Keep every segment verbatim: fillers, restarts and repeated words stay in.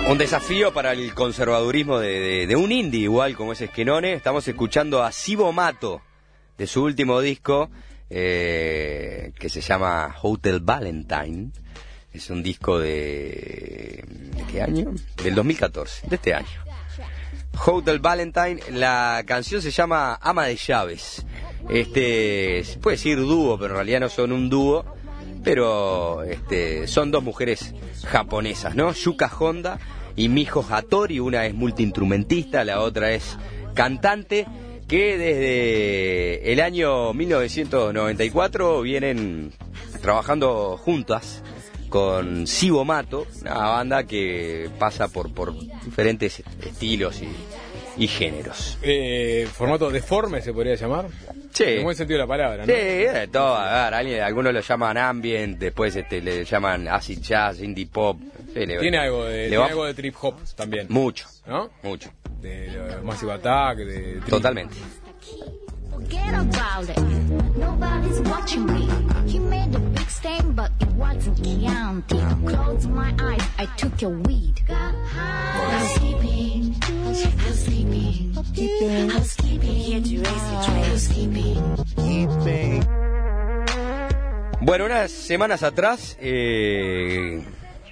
Un desafío para el conservadurismo de, de, de un indie igual como es Esquenone. Estamos escuchando a Cibo Matto de su último disco eh, que se llama Hotel Valentine. Es un disco de... ¿de qué año? Del dos mil catorce, de este año. Hotel Valentine, la canción se llama Ama de Llaves. Este, se puede decir dúo, pero en realidad no son un dúo, pero este, son dos mujeres japonesas, ¿no? Yuka Honda y Miho Hattori, una es multiinstrumentista, la otra es cantante, que desde el año mil novecientos noventa y cuatro vienen trabajando juntas con Cibo Matto, una banda que pasa por, por diferentes estilos y, y géneros. Eh, ¿Formato deforme se podría llamar? Sí. En buen sentido de la palabra, ¿no? Sí, de todo. A ver, alguien, algunos lo llaman ambient, después este, le llaman acid jazz, indie pop. Sí, le, tiene algo de, tiene va... algo de trip hop también. Mucho, ¿no? Mucho. De, de Massive Attack, de trip. Totalmente. Forget about it. Nobody's watching me. He made a big stain, but it wasn't counting. Close my eyes, I took your weed. I was sleeping, I was sleeping, I was sleeping. Here to raise your tray. I was sleeping. Bueno, unas semanas atrás eh,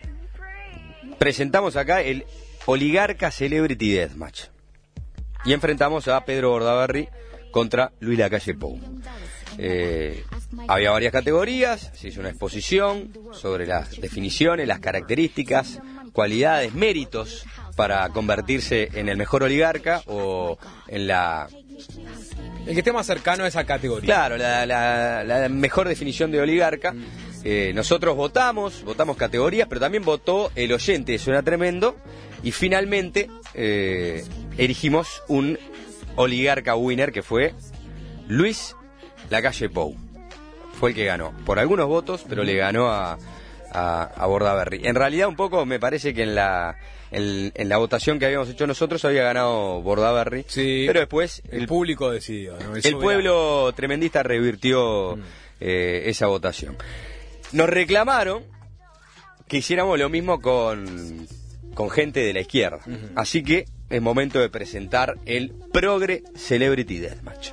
presentamos acá el Oligarca Celebrity Deathmatch y enfrentamos a Pedro Bordaberry contra Luis Lacalle Pou. Eh, había varias categorías, se hizo una exposición sobre las definiciones, las características, cualidades, méritos para convertirse en el mejor oligarca o en la... El que esté más cercano a esa categoría. Claro, la, la, la mejor definición de oligarca. Eh, nosotros votamos, votamos categorías, pero también votó el oyente, eso era tremendo, y finalmente eh, elegimos un oligarca winner que fue Luis Lacalle Pou. Fue el que ganó, por algunos votos, pero le ganó a, a, a Bordaberry. En realidad un poco me parece que en la en, en la votación que habíamos hecho nosotros había ganado Bordaberry, sí, pero después el, el público decidió, ¿no? El, el pueblo tremendista revirtió mm. eh, esa votación. Nos reclamaron que hiciéramos lo mismo con, con gente de la izquierda. Uh-huh. Así que es momento de presentar el Progre Celebrity Deathmatch.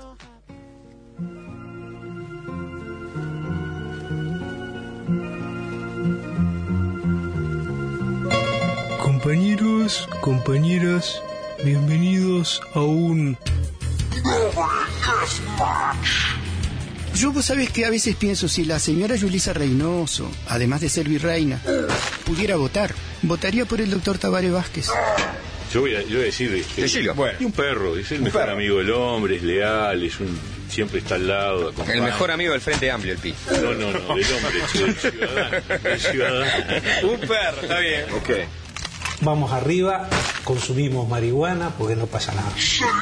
Compañeros, compañeras, bienvenidos a un... Yo, vos sabés que a veces pienso, si la señora Yulisa Reynoso, además de ser virreina, pudiera votar, votaría por el doctor Tabaré Vázquez. Yo voy a, yo voy a decir, este, bueno, y un perro, es el mejor perro. Amigo del hombre, es leal, es un, siempre está al lado. Acompaña. El mejor amigo del Frente Amplio, el Pi. No, no, no, del hombre, del ciudadano, del ciudadano. Un perro, está bien. Ok. Vamos arriba, consumimos marihuana porque no pasa nada.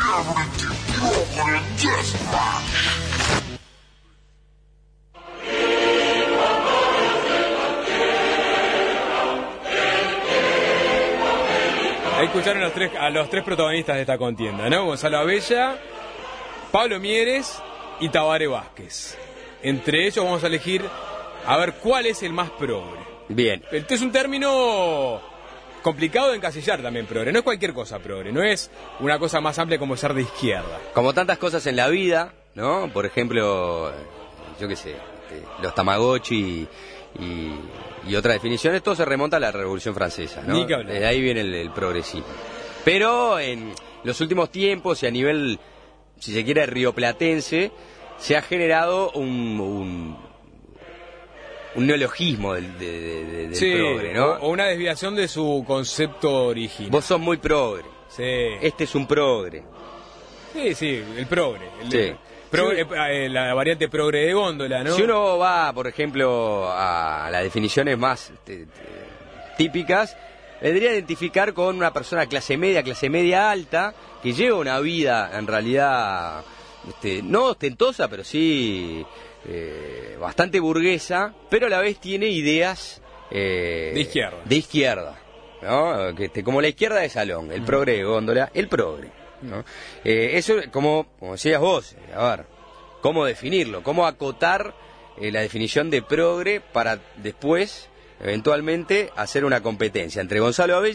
Ahí escucharon a los, tres, a los tres protagonistas de esta contienda, ¿no? Gonzalo Abella, Pablo Mieres y Tabaré Vázquez. Entre ellos vamos a elegir a ver cuál es el más progre. Bien. Este es un término complicado de encasillar también, progre. No es cualquier cosa progre, no es una cosa más amplia como ser de izquierda. Como tantas cosas en la vida, ¿no? Por ejemplo, yo qué sé, los Tamagotchi y, y, y otras definiciones, todo se remonta a la Revolución Francesa, ¿no? Ni que hablar. De ahí viene el, el progresismo. Pero en los últimos tiempos y a nivel, si se quiere, rioplatense, se ha generado un... un un neologismo del, de, de, de, del sí, progre, ¿no? O una desviación de su concepto original. Vos sos muy progre. Sí. Este es un progre. Sí, sí, el progre. El sí. De, progre sí. eh, la variante progre de góndola, ¿no? Si uno va, por ejemplo, a las definiciones más te, te, típicas, vendría a identificar con una persona clase media, clase media alta, que lleva una vida, en realidad, este, no ostentosa, pero sí... Eh, bastante burguesa, pero a la vez tiene ideas eh, de izquierda, de izquierda, ¿no? Que este, como la izquierda de salón, el mm. progre de góndola, el progre, ¿no? Eh, eso, como, como decías vos, a ver, cómo definirlo, cómo acotar eh, la definición de progre para después, eventualmente, hacer una competencia entre Gonzalo Abella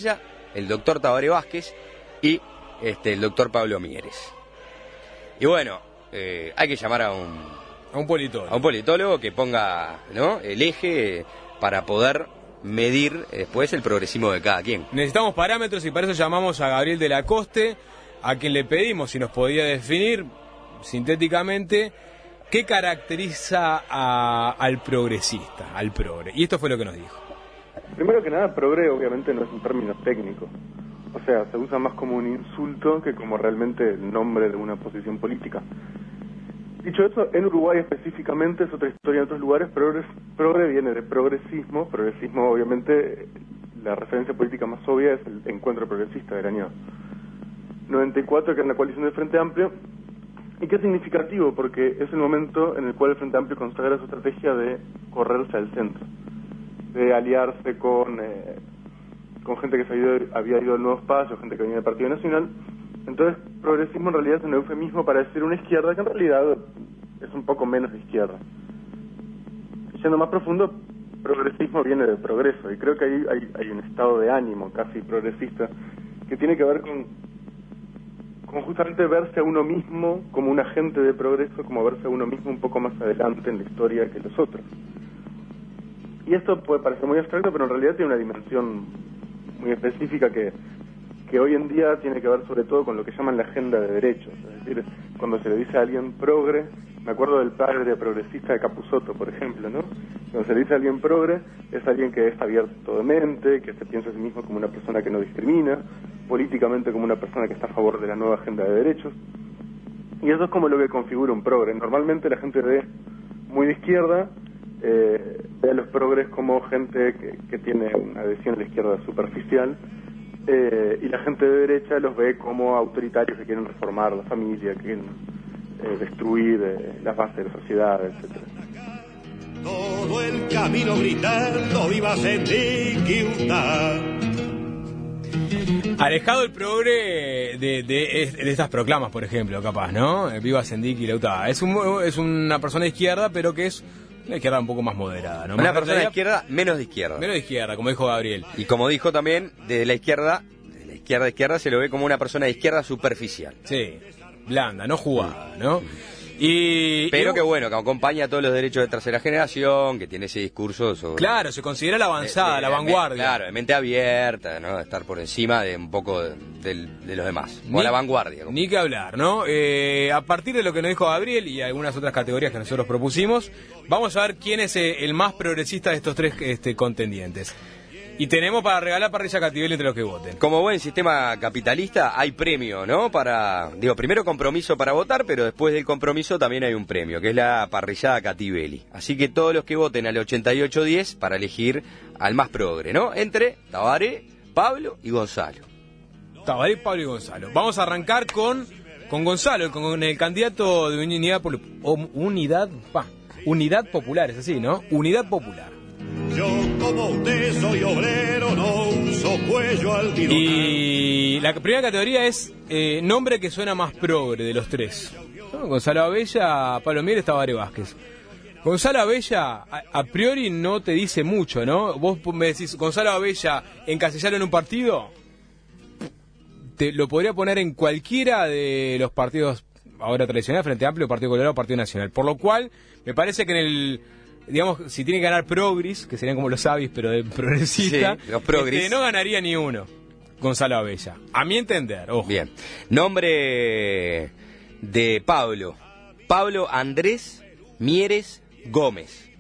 el doctor Tabaré Vázquez y este, el doctor Pablo Mieres. Y bueno, eh, hay que llamar a un, a un politólogo, a un politólogo que ponga, ¿no?, el eje para poder medir después el progresismo de cada quien. Necesitamos parámetros y para eso llamamos a Gabriel de la Coste, a quien le pedimos si nos podía definir sintéticamente qué caracteriza a, al progresista, al progre. Y esto fue lo que nos dijo. Primero que nada, progre obviamente no es un término técnico. O sea, se usa más como un insulto que como realmente el nombre de una posición política. Dicho eso, en Uruguay específicamente, es otra historia en otros lugares, progre, progre viene de progresismo. Progresismo, obviamente, la referencia política más obvia es el Encuentro Progresista del año noventa y cuatro, que es la coalición del Frente Amplio. Y que es significativo porque es el momento en el cual el Frente Amplio consagra su estrategia de correrse al centro, de aliarse con eh, con gente que se había, había ido al Nuevo Espacio, gente que venía del Partido Nacional. Entonces, progresismo en realidad es un eufemismo para decir una izquierda que en realidad es un poco menos de izquierda. Yendo más profundo, progresismo viene de progreso, y creo que ahí hay, hay un estado de ánimo casi progresista que tiene que ver con, con justamente verse a uno mismo como un agente de progreso, como verse a uno mismo un poco más adelante en la historia que los otros. Y esto puede parecer muy abstracto, pero en realidad tiene una dimensión muy específica que, que hoy en día tiene que ver sobre todo con lo que llaman la agenda de derechos. Es decir, cuando se le dice a alguien progre, me acuerdo del padre progresista de Capusotto, por ejemplo, ¿no? Cuando se le dice a alguien progre, es alguien que es abierto de mente, que se piensa a sí mismo como una persona que no discrimina, políticamente como una persona que está a favor de la nueva agenda de derechos. Y eso es como lo que configura un progre. Normalmente la gente de muy de izquierda eh, ve a los progres como gente que, que tiene una adhesión a la izquierda superficial, eh, y la gente de derecha los ve como autoritarios que quieren reformar la familia, que quieren eh, destruir eh, las bases de la sociedad, etcétera. Todo el camino gritando viva Sendiquiutá. Alejado el progre de, de, de estas proclamas, por ejemplo, capaz, ¿no? Viva Sendik y Lautá. Es, un, es una persona de izquierda, pero que es una izquierda un poco más moderada, ¿no? Una Más persona de realidad, izquierda, menos de izquierda. Menos de izquierda, como dijo Gabriel. Y como dijo también, desde la izquierda, desde la izquierda a izquierda se lo ve como una persona de izquierda superficial. Sí, blanda, no jugada, ¿no? Y, Pero y, que bueno, que acompaña todos los derechos de tercera generación, que tiene ese discurso sobre... Claro, se considera la avanzada, de, de, la de, vanguardia. Claro, de mente abierta, ¿no? De estar por encima de un poco de, de, de los demás. O ni, a la vanguardia. Como. Ni que hablar, ¿no? Eh, a partir de lo que nos dijo Gabriel y algunas otras categorías que nosotros propusimos, vamos a ver quién es el más progresista de estos tres este, contendientes. Y tenemos para regalar parrilla Cativelli entre los que voten. Como buen sistema capitalista hay premio, ¿no? Para, digo, primero compromiso para votar, pero después del compromiso también hay un premio, que es la parrillada Cativelli. Así que todos los que voten al ochenta y ocho diez para elegir al más progre, ¿no? Entre Tabaré, Pablo y Gonzalo. Tabaré, Pablo y Gonzalo. Vamos a arrancar con, con Gonzalo, con el candidato de Unidad, unidad, pa, unidad Popular, es así, ¿no? Unidad Popular. Yo como usted soy obrero, no uso cuello almidón. Y la primera categoría es eh, nombre que suena más progre de los tres, ¿no? Gonzalo Abella, Pablo Mieres, Tabaré Vázquez. Gonzalo Abella a, a priori no te dice mucho, ¿no? Vos me decís Gonzalo Abella encasillarlo en un partido, te lo podría poner en cualquiera de los partidos ahora tradicionales, Frente Amplio, Partido Colorado, Partido Nacional. Por lo cual me parece que en el... digamos, si tiene que ganar progris, que serían como los avis, pero de progresista, sí, los progris. Este, no ganaría ni uno, Gonzalo Abella. A mi entender, ojo. Bien. Nombre de Pablo. Pablo Andrés Mieres Gómez.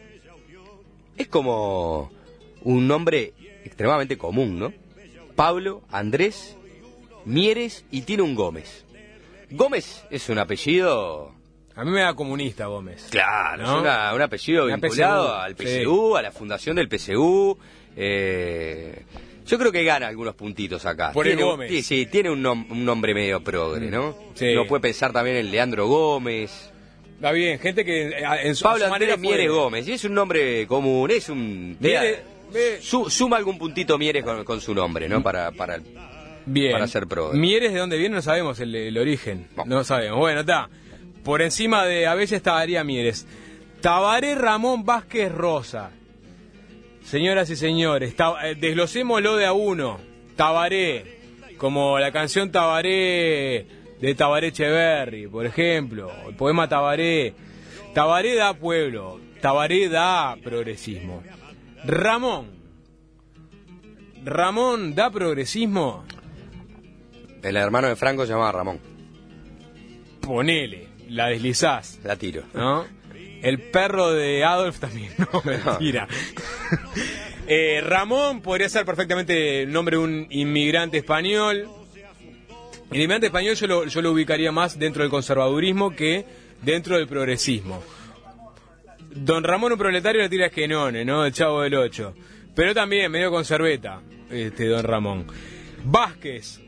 Es como un nombre extremadamente común, ¿no? Pablo Andrés Mieres y tiene un Gómez. Gómez es un apellido... A mí me da comunista Gómez. Claro, ¿no? es una, un apellido una vinculado P S U, al P S U, sí. A la fundación del P S U. Eh, yo creo que gana algunos puntitos acá. Por tiene, el Gómez. Sí, sí, tiene un, nom- un nombre medio progre, ¿no? Sí. Uno puede pensar también en Leandro Gómez. Está bien, gente que en su, Pablo a su Andrés manera Mieres puede. Gómez, y es un nombre común, es un... Mieres, Mira, su, suma algún puntito Mieres con, con su nombre, ¿no? Para, para, bien. para ser progre. Mieres, ¿de dónde viene? No sabemos el, el origen. No. no sabemos. Bueno, está. Por encima de Abella estaría Mieres. Tabaré Ramón Vázquez Rosa. Señoras y señores, ta, eh, desglosémoslo de a uno. Tabaré, como la canción Tabaré de Tabaré Echeverri, por ejemplo, el poema Tabaré. Tabaré da pueblo, Tabaré da progresismo. Ramón, Ramón da progresismo. El hermano de Franco se llamaba Ramón. Ponele, la deslizás. La tiro. ¿No? El perro de Adolf también, no, mentira. eh, Ramón podría ser perfectamente el nombre de un inmigrante español. El inmigrante español yo lo, yo lo ubicaría más dentro del conservadurismo que dentro del progresismo. Don Ramón, un proletario, le tira Esquenone, ¿no? El Chavo del Ocho. Pero también medio conserveta, este Don Ramón. Vázquez,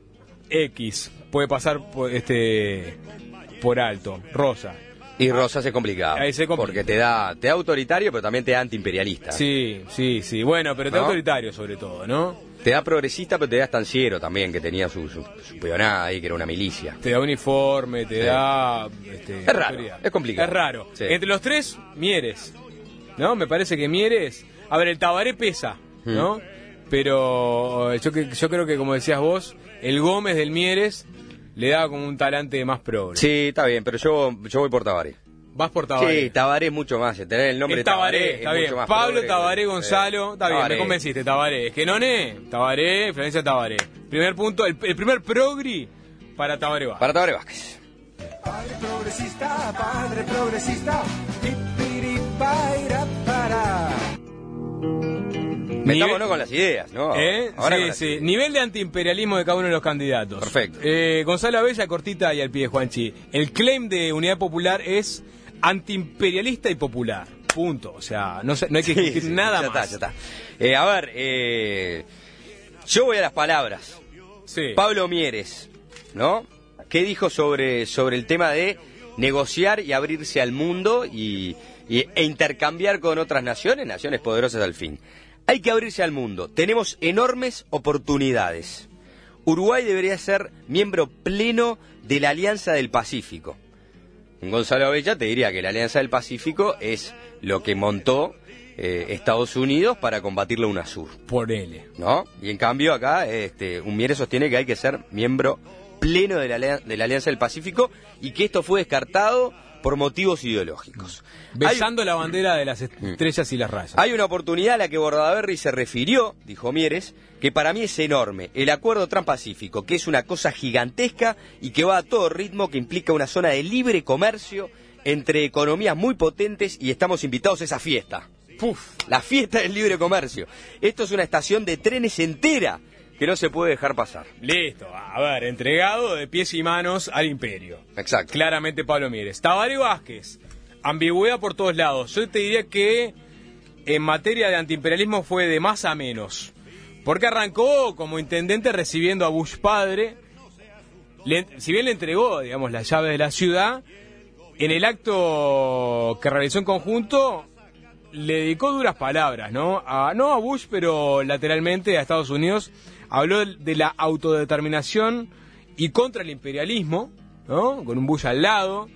X, puede pasar por, este, por alto. Rosa. Y Rosa se complicaba. Ahí se complica. Porque te da, te da autoritario, pero también te da antiimperialista. Sí, sí, sí. Bueno, pero te da ¿No? autoritario sobre todo, ¿no? Te da progresista, pero te da estanciero también, que tenía su, su, su peonada ahí, que era una milicia. Te da uniforme, te Sí. da... Este, Es raro, autoridad. es complicado. Es raro. Sí. Entre los tres, Mieres. ¿No? Me parece que Mieres... A ver, el Tabaré pesa, ¿no? Mm. Pero yo, que, yo creo que, como decías vos, el Gómez del Mieres le da como un talante más progre. Sí, está bien, pero yo, yo voy por Tabaré. Vas por Tabaré. Sí, Tabaré es mucho más. Tener el nombre el de Tabaré, Tabaré, es está mucho bien. más Pablo, progre. Tabaré, Gonzalo. Está bien, Tabaré. me convenciste, Tabaré. Esquenone, Tabaré, Florencia Tabaré. Primer punto, el, el primer progri para Tabaré Vázquez. Para Tabaré Vázquez. Padre progresista, padre progresista, pipiripaira para. Metámonos con las ideas, ¿no? ¿Eh? Ahora sí, con las sí. ideas. Nivel de antiimperialismo de cada uno de los candidatos. Perfecto. Eh, Gonzalo Abella, cortita y al pie, Juanchi. El claim de Unidad Popular es antiimperialista y popular. Punto. O sea, no, se, no hay que discutir Sí, sí, nada ya más. Está, ya está. Eh, a ver, eh, yo voy a las palabras. Sí. Pablo Mieres, ¿no? ¿Qué dijo sobre, sobre el tema de negociar y abrirse al mundo y, y, e intercambiar con otras naciones, naciones poderosas al fin? Hay que abrirse al mundo. Tenemos enormes oportunidades. Uruguay debería ser miembro pleno de la Alianza del Pacífico. Gonzalo Abella te diría que la Alianza del Pacífico es lo que montó eh, Estados Unidos para combatir la UNASUR. Por él. ¿No? Y en cambio acá este, un Mieres sostiene que hay que ser miembro pleno de la, de la Alianza del Pacífico y que esto fue descartado por motivos ideológicos. Besando hay, la bandera de las estrellas y las rayas. Hay una oportunidad a la que Bordaberry se refirió, dijo Mieres, que para mí es enorme. El acuerdo transpacífico, que es una cosa gigantesca y que va a todo ritmo, que implica una zona de libre comercio entre economías muy potentes y estamos invitados a esa fiesta. Puf, la fiesta del libre comercio. Esto es una estación de trenes entera que no se puede dejar pasar. Listo, a ver, entregado de pies y manos al imperio. Exacto. Claramente Pablo Mieres. Tabaré Vázquez, ambigüedad por todos lados. Yo te diría que en materia de antiimperialismo fue de más a menos. Porque arrancó como intendente recibiendo a Bush padre. Le, si bien le entregó, digamos, las llaves de la ciudad, en el acto que realizó en conjunto le dedicó duras palabras, ¿no? A, no a Bush, pero lateralmente a Estados Unidos. Habló de la autodeterminación y contra el imperialismo, ¿no? Con un Bush al lado.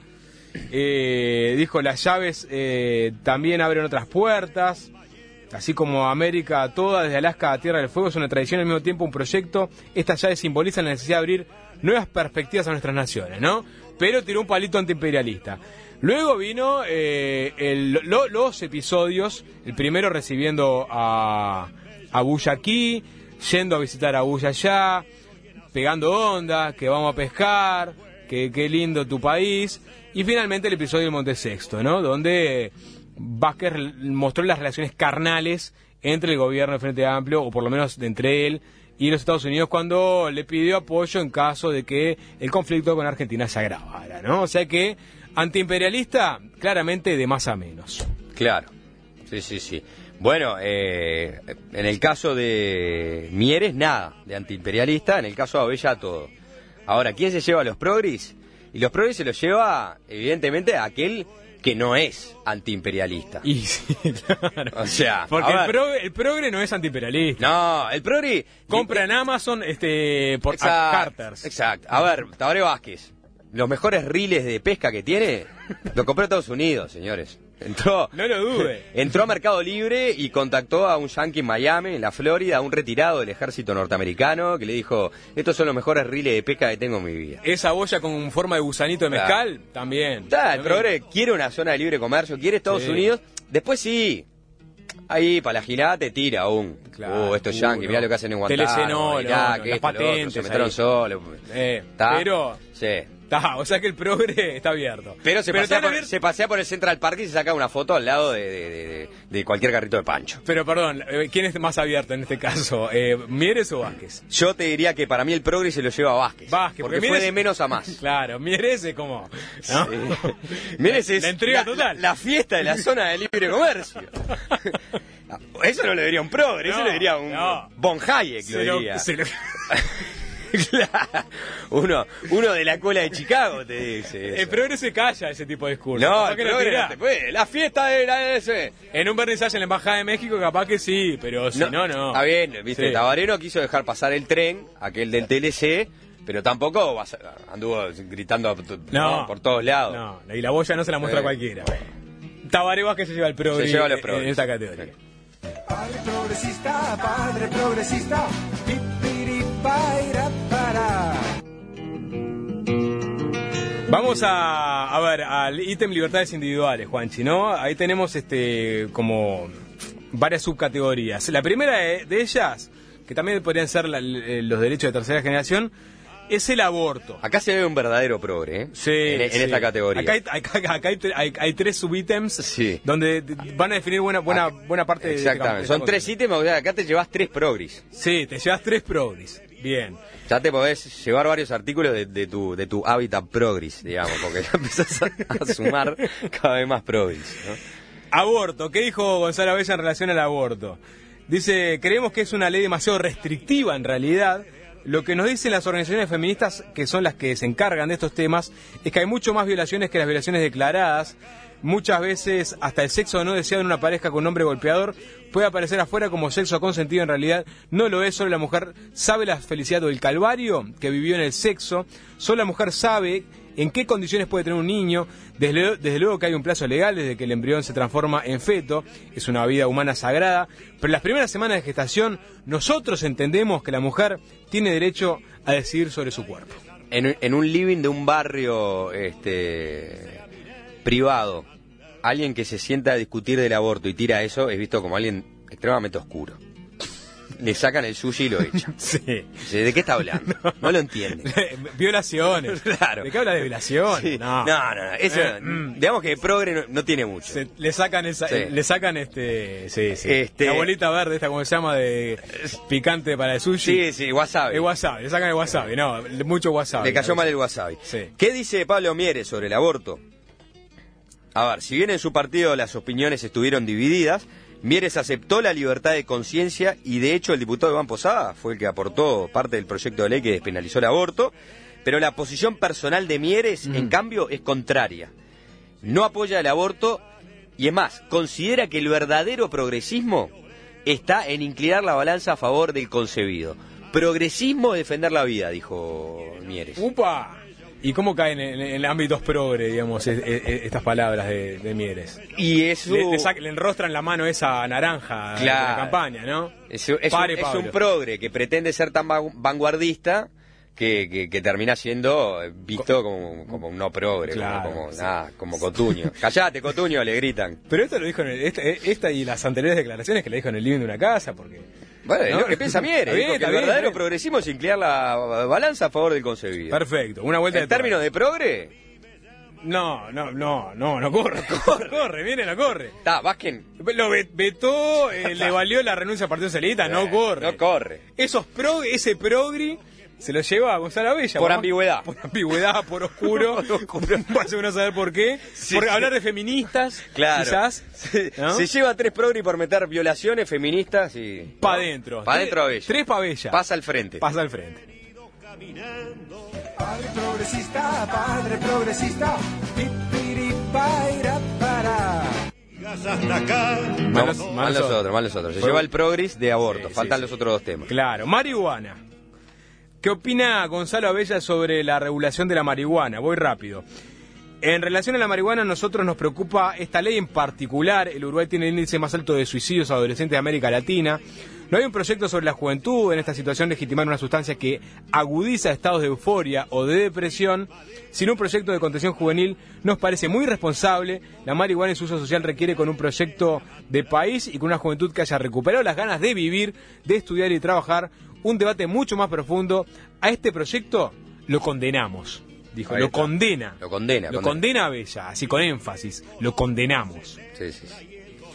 Eh, dijo, las llaves eh, también abren otras puertas. Así como América toda, desde Alaska a Tierra del Fuego, es una tradición y al mismo tiempo un proyecto. Estas llaves simbolizan la necesidad de abrir nuevas perspectivas a nuestras naciones, ¿no? Pero tiró un palito antiimperialista. Luego vino eh, el, lo, los episodios, el primero recibiendo a, a Bush aquí, yendo a visitar a Bush allá, pegando onda, que vamos a pescar, que qué lindo tu país, y finalmente el episodio del Monte Sexto, ¿no? Donde Vázquez mostró las relaciones carnales entre el gobierno del Frente Amplio, o por lo menos de entre él y los Estados Unidos, cuando le pidió apoyo en caso de que el conflicto con Argentina se agravara, ¿no? O sea que antiimperialista, claramente de más a menos. Claro, sí, sí, sí. Bueno, eh, en el caso de Mieres, nada de antiimperialista, en el caso de Abella, todo. Ahora, ¿quién se lleva a los progris? Y los progris se los lleva, evidentemente, a aquel que no es antiimperialista. Y sí, claro. O sea, porque el, pro, el progre no es antiimperialista. No, el progri compra en Amazon este por exacto, Carters. Exacto. A ver, Tabaré Vázquez, los mejores riles de pesca que tiene, lo compró Estados Unidos, señores. Entró, no lo dude. Entró a Mercado Libre y contactó a un yankee en Miami, en la Florida, a un retirado del ejército norteamericano, que le dijo, estos son los mejores riles de pesca que tengo en mi vida. Esa boya con forma de gusanito de mezcal, claro. También. Está, el progre quiere una zona de libre comercio, quiere Estados sí. Unidos, después sí, ahí para la gilada te tira un, claro, oh, estos yankees, mirá lo que hacen en Guantánamo, mirá, no, que las esto, patentes, otro, se metieron solos. Eh, pero... Sí. Está, o sea que el progre está abierto. Pero se, Pero pasea, por, se pasea por el Central Park y se saca una foto al lado de, de, de, de cualquier carrito de Pancho. Pero perdón, ¿quién es más abierto en este caso? Eh, ¿Mieres o Vázquez? Yo te diría que para mí el progre se lo lleva a Vázquez. Vázquez, porque, porque fue Mieres... de menos a más. Claro, Mieres es como... ¿no? Sí. Mieres es la entrega la, total. La, la fiesta de la zona de libre comercio. Eso no lo diría un progre, no, eso lo diría un no. Von Hayek, se lo diría. Lo, se lo... Claro. Uno, uno de la cola de Chicago te dice eso. El progre se calla ese tipo de discurso. No, el progre no te puede. La fiesta de la ese. En un vernizaje en la Embajada de México capaz que sí, pero si no, no. no. Está bien, viste, sí. Tabaré no quiso dejar pasar el tren, aquel del T L C, pero tampoco anduvo gritando no, no, por todos lados. No, y la boya no se la muestra eh. cualquiera. Tabaré Vázquez se lleva el progre se lleva los progres. En esta categoría. Padre progresista, padre progresista, pipiripaira para. Vamos a, a ver al ítem libertades individuales, Juanchi, ¿no? Ahí tenemos este como varias subcategorías. La primera de, de ellas, que también podrían ser la, los derechos de tercera generación, es el aborto. Acá se ve un verdadero progre, ¿eh? Sí, en, en sí. esta categoría. Acá hay, acá, acá hay, hay, hay tres subítems sí. donde van a definir buena buena acá, buena parte de exactamente. De Son tres ítems, o sea, acá te llevas tres progres. Sí, te llevas tres progres. Bien. Ya te podés llevar varios artículos de, de tu de tu hábitat progres, digamos, porque ya empezás a, a sumar cada vez más progres, ¿no? Aborto. ¿Qué dijo Gonzalo Abella en relación al aborto? Dice, creemos que es una ley demasiado restrictiva en realidad. Lo que nos dicen las organizaciones feministas, que son las que se encargan de estos temas, es que hay mucho más violaciones que las violaciones declaradas. Muchas veces hasta el sexo no deseado en una pareja con un hombre golpeador puede aparecer afuera como sexo consentido, en realidad no lo es. Solo la mujer sabe la felicidad o el calvario que vivió en el sexo. Solo la mujer sabe en qué condiciones puede tener un niño. Desde, desde luego que hay un plazo legal desde que el embrión se transforma en feto. Es una vida humana sagrada. Pero en las primeras semanas de gestación nosotros entendemos que la mujer tiene derecho a decidir sobre su cuerpo. En, en un living de un barrio este privado, alguien que se sienta a discutir del aborto y tira eso es visto como alguien extremadamente oscuro. Le sacan el sushi y lo echan. Sí. ¿De qué está hablando? No, no lo entiende. Violaciones. Claro. ¿De qué habla de violaciones? Sí. No. no, no, no. Eso, eh, mm. Digamos que progre no, no tiene mucho. Se, le sacan esa, sí. le sacan este, sí, sí. Este, la bolita verde esta, como se llama, de picante para el sushi. Sí, sí, wasabi. El wasabi, le sacan el wasabi, no, mucho wasabi. Le cayó mal el wasabi. Sí. ¿Qué dice Pablo Mieres sobre el aborto? A ver, si bien en su partido las opiniones estuvieron divididas, Mieres aceptó la libertad de conciencia y de hecho el diputado Iván Posada fue el que aportó parte del proyecto de ley que despenalizó el aborto, pero la posición personal de Mieres, mm. en cambio, es contraria. No apoya el aborto y es más, considera que el verdadero progresismo está en inclinar la balanza a favor del concebido. Progresismo es defender la vida, dijo Mieres. ¡Upa! ¿Y cómo caen en, en, en ámbitos progre, digamos, es, es, estas palabras de, de Mieres? Y eso... Le, le, saca, le enrostran la mano esa naranja, claro, de la campaña, ¿no? Es, es, Pare, un, es un progre que pretende ser tan vanguardista que, que, que termina siendo visto como, como un no progre, claro, como, como, sí. nada, como Cotuño. Callate, Cotuño, le gritan. Pero esto lo dijo en el, esta, esta y las anteriores declaraciones que le dijo en el living de una casa, porque... Bueno, ¿no? Es lo que piensa Mieres, bien, que el bien, verdadero bien. progresismo es inclinar la balanza a favor del concebido. Perfecto, una vuelta en de términos de progre. No, no, no, no, no corre, corre, corre, viene, no corre. Está, Vázquez. Lo vetó, eh, le valió la renuncia al Partido Socialista, no corre. No corre. Esos pro, ese progri se lo lleva a Gonzalo Abella. Por ¿no? ambigüedad. Por ambigüedad, por oscuro. Por oscuro. Para uno saber por qué. Sí, por sí. hablar de feministas, claro. quizás. Se, ¿no? se lleva tres progri por meter violaciones feministas y... Pa' adentro. Pa' adentro Abella. Tres pa' Abella. Pasa al frente. Pasa al frente. Padre progresista, padre progresista, pipiripaira para. Mal los otros, mal los otros. Se lleva el progris de aborto. Sí, faltan sí, los sí. otros dos temas. Claro, marihuana. ¿Qué opina Gonzalo Abella sobre la regulación de la marihuana? Voy rápido. En relación a la marihuana, a nosotros nos preocupa esta ley en particular. El Uruguay tiene el índice más alto de suicidios adolescentes de América Latina. No hay un proyecto sobre la juventud en esta situación, legitimar una sustancia que agudiza estados de euforia o de depresión, sino un proyecto de contención juvenil nos parece muy irresponsable. La marihuana en su uso social requiere con un proyecto de país y con una juventud que haya recuperado las ganas de vivir, de estudiar y trabajar, un debate mucho más profundo. A este proyecto lo condenamos. Dijo, lo condena. Lo condena. Lo condena a Bella, así con énfasis. Lo condenamos. Sí, sí, sí.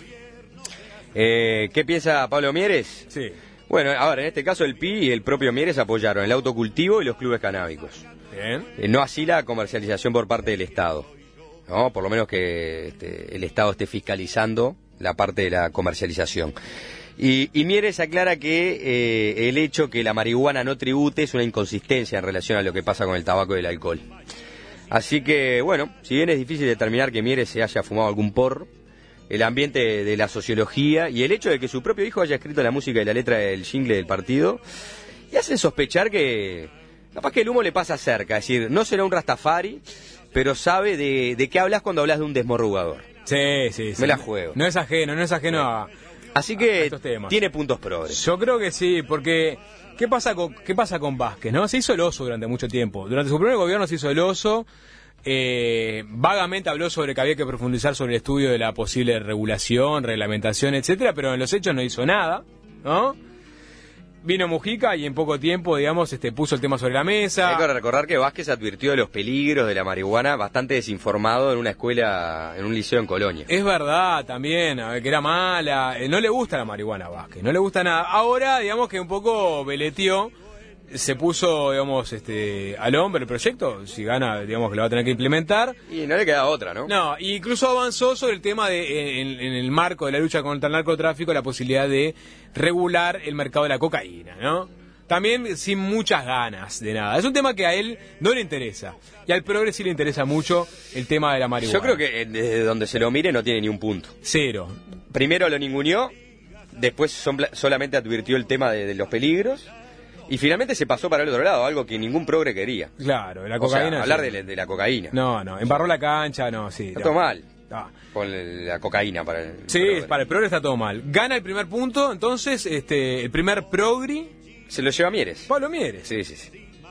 Eh, ¿Qué piensa Pablo Mieres? Sí. Bueno, ahora, en este caso el P I y el propio Mieres apoyaron el autocultivo y los clubes canábicos. Bien. Eh, no así la comercialización por parte del Estado. ¿No? Por lo menos que este, el Estado esté fiscalizando la parte de la comercialización. Y, y Mieres aclara que eh, el hecho que la marihuana no tribute es una inconsistencia en relación a lo que pasa con el tabaco y el alcohol. Así que, bueno, si bien es difícil determinar que Mieres se haya fumado algún porro, el ambiente de la sociología y el hecho de que su propio hijo haya escrito la música y la letra del jingle del partido, y hacen sospechar que capaz que el humo le pasa cerca, es decir, no será un rastafari, pero sabe de, de qué hablas cuando hablas de un desmorrugador. Sí, sí, sí. Me la juego. No es ajeno, no es ajeno a... Así que tiene puntos progres. Yo creo que sí, porque ¿qué pasa con qué pasa con Vázquez, no? Se hizo el oso durante mucho tiempo. Durante su primer gobierno se hizo el oso. Eh, vagamente habló sobre que había que profundizar sobre el estudio de la posible regulación, reglamentación, etcétera, pero en los hechos no hizo nada, ¿no? Vino Mujica y en poco tiempo, digamos, este puso el tema sobre la mesa. Hay que recordar que Vázquez advirtió de los peligros de la marihuana bastante desinformado en una escuela, en un liceo en Colonia. Es verdad, también, que era mala. No le gusta la marihuana a Vázquez, no le gusta nada. Ahora, digamos que un poco veleteó, se puso, digamos, este, al hombre el proyecto, si gana, digamos que lo va a tener que implementar. Y no le queda otra, ¿no? No, incluso avanzó sobre el tema de, en, en el marco de la lucha contra el narcotráfico, la posibilidad de regular el mercado de la cocaína, ¿no? También sin muchas ganas de nada. Es un tema que a él no le interesa. Y al progre sí le interesa mucho el tema de la marihuana. Yo creo que desde donde se lo mire no tiene ni un punto. Cero. Primero lo ninguneó, después son, solamente advirtió el tema de, de los peligros. Y finalmente se pasó para el otro lado, algo que ningún progre quería. Claro, la cocaína. O sea, hablar sí. de, de la cocaína. No, no, embarró la cancha, no, sí. Está no. todo mal. Ah. Con la cocaína para el Sí, progre. para el progre está todo mal. Gana el primer punto, entonces, este, el primer progri. Se lo lleva Mieres. Pablo Mieres. Sí, sí, sí.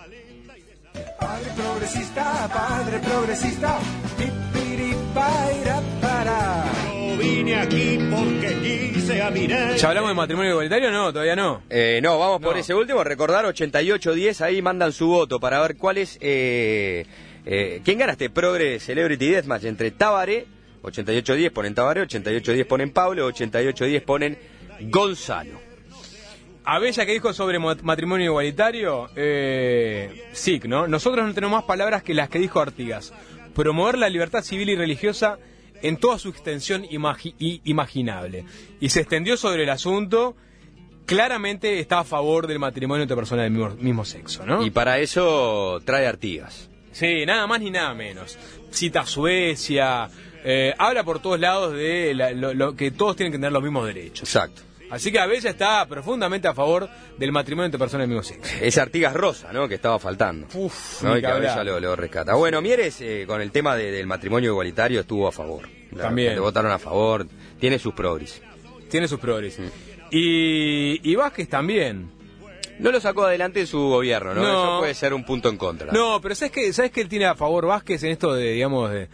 Padre progresista, padre progresista, pipiripaira para. Yo vine aquí porque quise a mi nena. ¿Ya hablamos de matrimonio igualitario? No, todavía no. Eh, no, vamos por No. ese último. Recordar ochenta y ocho diez, ahí mandan su voto para ver cuál es... Eh, eh, ¿Quién gana este Progre Celebrity Deathmatch? Entre Tabaré, ochenta y ocho diez ponen Tabaré, ochenta y ocho diez ponen Pablo, ochenta y ocho diez ponen Gonzalo. Abella, que dijo sobre mo- matrimonio igualitario, eh, sí, ¿no? Nosotros no tenemos más palabras que las que dijo Artigas. Promover la libertad civil y religiosa en toda su extensión imagi- y imaginable. Y se extendió sobre el asunto. Claramente está a favor del matrimonio entre personas del mismo, mismo sexo, ¿no? Y para eso trae Artigas. Sí, nada más ni nada menos. Cita a Suecia, eh, habla por todos lados de la- lo, lo que todos tienen que tener los mismos derechos. Exacto. Así que Abella está profundamente a favor del matrimonio entre personas del mismo sexo. Es Artigas Rosa, ¿no? Que estaba faltando. Uf, ¿no? ni Y que que Abella hablar. lo, lo rescata. Bueno, Mieres eh, con el tema de- del matrimonio igualitario estuvo a favor. También. Le votaron a favor. Tiene sus progres. Tiene sus progres. Mm. Y, y Vázquez también. No lo sacó adelante en su gobierno, ¿no? No. Eso puede ser un punto en contra. No, pero ¿sabes qué, ¿sabes qué él tiene a favor Vázquez en esto de, digamos, de,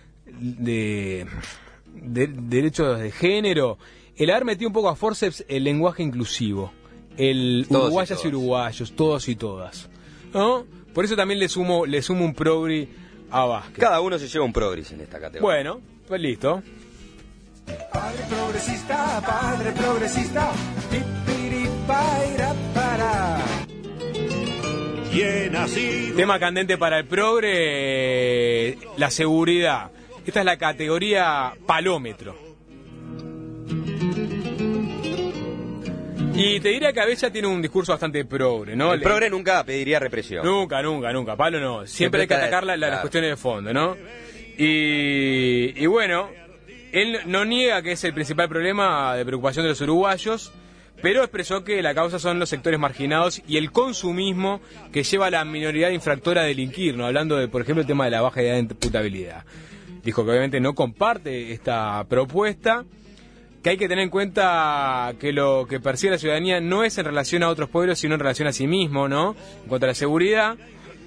de, de derechos de género? El haber metido un poco a forceps el lenguaje inclusivo. El Todos y uruguayas y, todas. uruguayos, todos y todas. ¿No? Por eso también le sumo, le sumo un progri a Vázquez. Cada uno se lleva un progres en esta categoría. Bueno, pues listo. Padre progresista, padre progresista, pipiripaira para. ¿Quién ha sido? Tema candente para el progre, la seguridad. Esta es la categoría palómetro. Y te diría que Abella tiene un discurso bastante progre, ¿no? El progre nunca pediría represión. Nunca, nunca, nunca. Pablo no. Siempre, Siempre hay que está- atacar la- la- las claro. cuestiones de fondo, ¿no? Y, y bueno, él no niega que es el principal problema de preocupación de los uruguayos, pero expresó que la causa son los sectores marginados y el consumismo que lleva a la minoridad infractora a delinquir, ¿no? Hablando de, por ejemplo, el tema de la baja edad de imputabilidad. Dijo que obviamente no comparte esta propuesta, que hay que tener en cuenta que lo que persigue la ciudadanía no es en relación a otros pueblos, sino en relación a sí mismo, ¿no? En cuanto a la seguridad,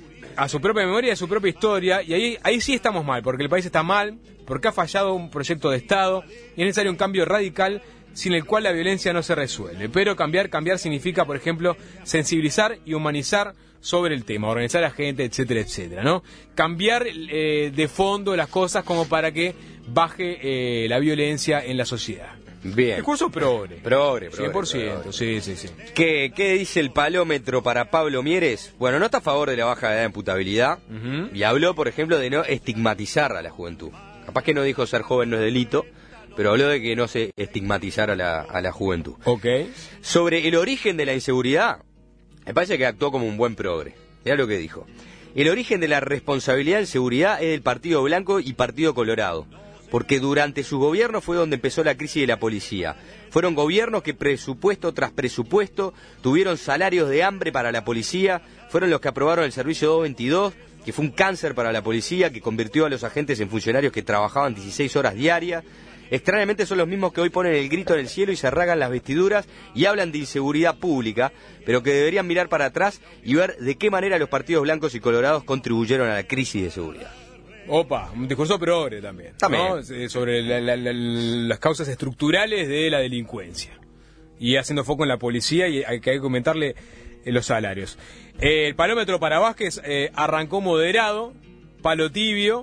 a su propia memoria y a su propia historia, y ahí, ahí sí estamos mal, porque el país está mal, porque ha fallado un proyecto de Estado, y es necesario un cambio radical sin el cual la violencia no se resuelve. Pero cambiar, cambiar significa, por ejemplo, sensibilizar y humanizar sobre el tema, organizar a la gente, etcétera, etcétera, ¿no? Cambiar eh, de fondo las cosas como para que baje eh, la violencia en la sociedad. Bien. Discurso progre. Progre, progre. cien por ciento, sí, sí, sí. ¿Qué, ¿Qué dice el palómetro para Pablo Mieres? Bueno, no está a favor de la baja edad de imputabilidad, uh-huh. y habló, por ejemplo, de no estigmatizar a la juventud. Capaz que no dijo ser joven no es delito, pero habló de que no se estigmatizara a la, a la juventud. Ok. Sobre el origen de la inseguridad, me parece que actuó como un buen progre. Mirá lo que dijo. El origen de la responsabilidad en seguridad es del Partido Blanco y Partido Colorado, porque durante su gobierno fue donde empezó la crisis de la policía. Fueron gobiernos que presupuesto tras presupuesto tuvieron salarios de hambre para la policía, fueron los que aprobaron el servicio doscientos veintidós, que fue un cáncer para la policía, que convirtió a los agentes en funcionarios que trabajaban dieciséis horas diarias. Extrañamente son los mismos que hoy ponen el grito en el cielo y se rasgan las vestiduras y hablan de inseguridad pública, pero que deberían mirar para atrás y ver de qué manera los partidos blancos y colorados contribuyeron a la crisis de seguridad. Opa, un discurso progre también, también. ¿no? Sobre la, la, la, las causas estructurales de la delincuencia y haciendo foco en la policía, y hay que comentarle los salarios. Eh, el palómetro para Vázquez eh, arrancó moderado, palo tibio.